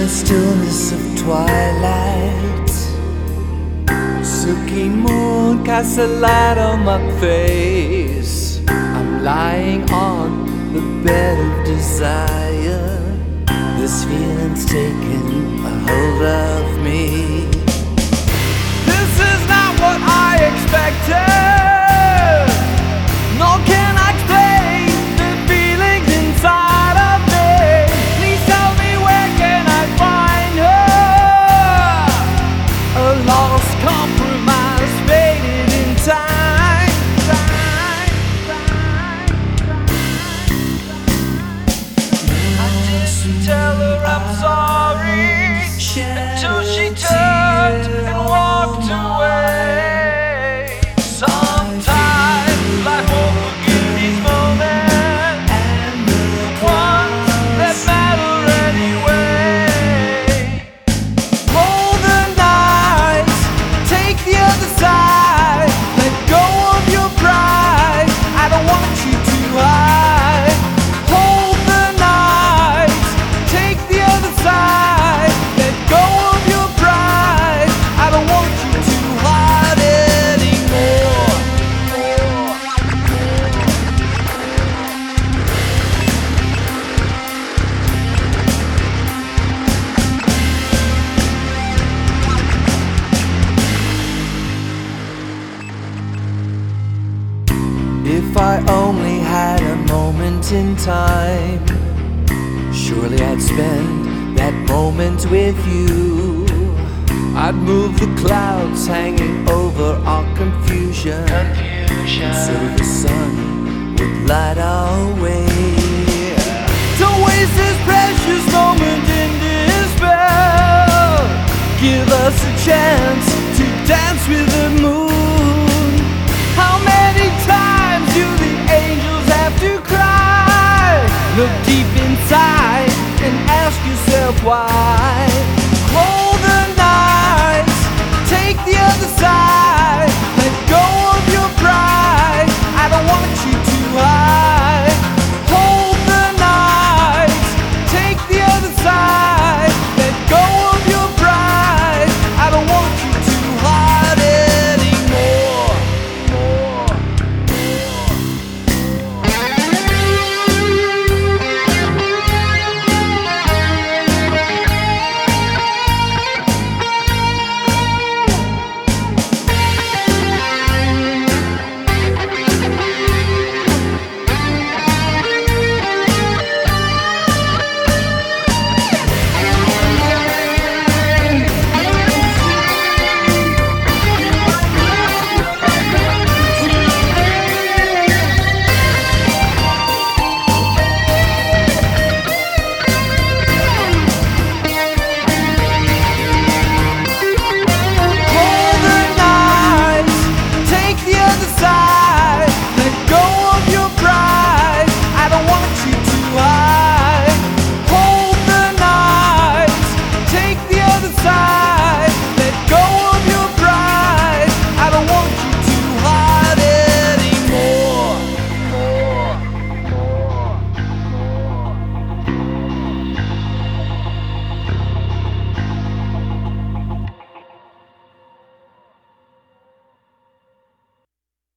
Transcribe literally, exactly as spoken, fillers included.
the stillness of twilight, silky moon casts a light on my face. I'm lying on the bed of desire. This feeling's taken a hold of me. This is not what I expected, nor can I explain the feelings inside of me. Please tell me, where can I find her? A lost compromise faded in time. time, time, time. I didn't tell her I'm sorry until she turned and walked away. Sometimes life won't forgive these moments, and the ones that matter anyway. Roll the dice, take the other side, let go of your pride. I don't want you to hide. Hold the knife, take the other side, let go of your pride. I don't want you to hide anymore. If I only had a moment in time, surely I'd spend that moment with you. I'd move the clouds hanging over our confusion, confusion. So the sun would light our way. Don't waste this precious moment in despair. Give us a chance to dance with the moon. How many times do the angels have to cry? Look deep inside and ask yourself why. Roll the dice, take the other side, let go of your pride. I don't want